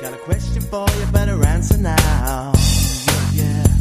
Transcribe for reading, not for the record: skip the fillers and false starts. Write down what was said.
Got a question for you, better answer now. Yeah, yeah.